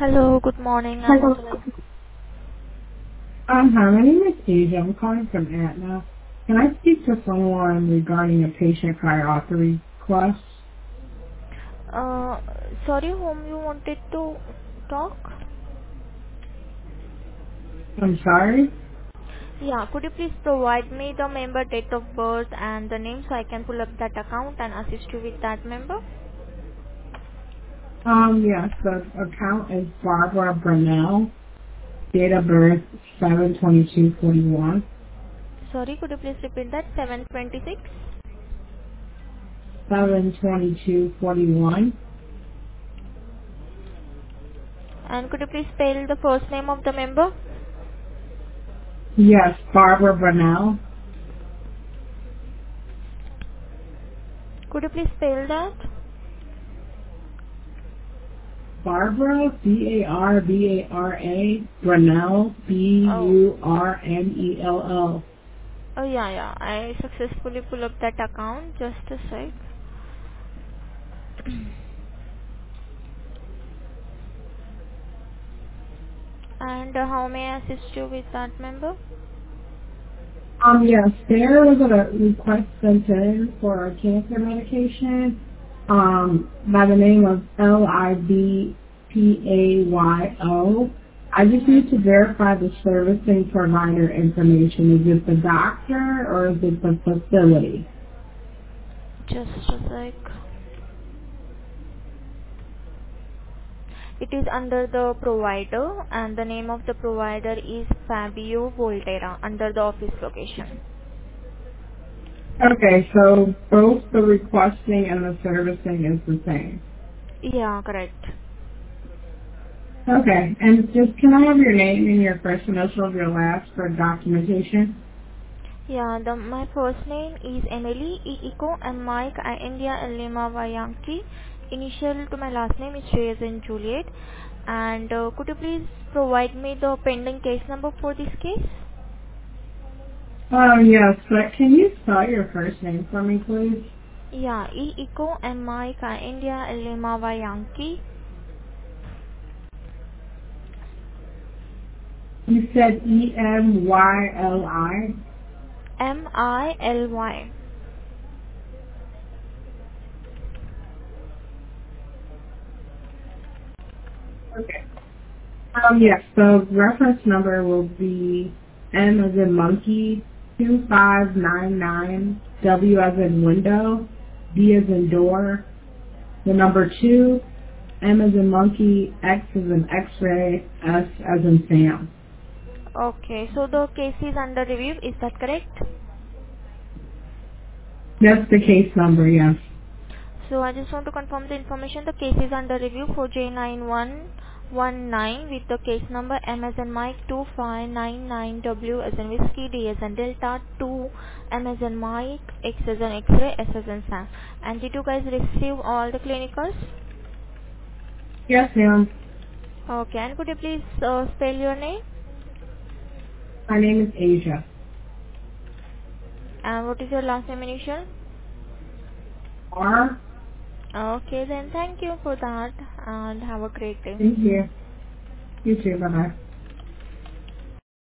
Hello, good morning. I'm Hello. Authorized. Hi, my name is Asia. I'm calling from Aetna. Can I speak to someone regarding a patient prior author request? Uh, Sorry, whom you wanted to talk? I'm sorry? Yeah, could you please provide me the member date of birth and the name so I can pull up that account and assist you with that member? Yes, the account is Barbara Brunel, date of birth 7/22/41. Sorry, could you please repeat that? 726. 7/22/41. And could you please spell the first name of the member? Yes, Barbara Brunel. Could you please spell that? Barbara, Barbara, Brunel, Oh, Burnell. oh yeah. I successfully pull up that account. Just a sec. And how may I assist you with that member? Yes, there was a request sent in for a cancer medication, by the name of LIBPAYO. I just Mm-hmm. need to verify the servicing provider information. Is it the doctor or is it the facility? Just a sec. It is under the provider and the name of the provider is Fabio Volterra under the office location. Okay, so both the requesting and the servicing is the same. Yeah, correct. Okay, and just can I have your name and your first initial of your last for documentation? Yeah, my first name is Emily, E Eco, and Mike, I India, L Lima, Y Yankee. Initial to my last name is J as in Juliet. And could you please provide me the pending case number for this case? Yes, but can you spell your first name for me, please? Yeah, E Eco, M Mike, I India, L Lima, Y Yankee. You said Emyli. Mily. Okay. Yes, the reference number will be M as in monkey, 2599, W as in window, D as in door, the number 2, M as in monkey, X as in x-ray, S as in Sam. Okay, so the case is under review, is that correct? That's the case number, yes. So I just want to confirm the information. The case is under review for J9119 with the case number M as in Mike 2599W as in Whiskey, D as in Delta 2, M as in Mike, X as in X-ray, S as in Sam. And did you guys receive all the clinicals? Yes, ma'am. Okay, and could you please spell your name? My name is Asia. And what is your last name initial? R. Okay, then thank you for that and have a great day. Thank you. You too. Bye-bye.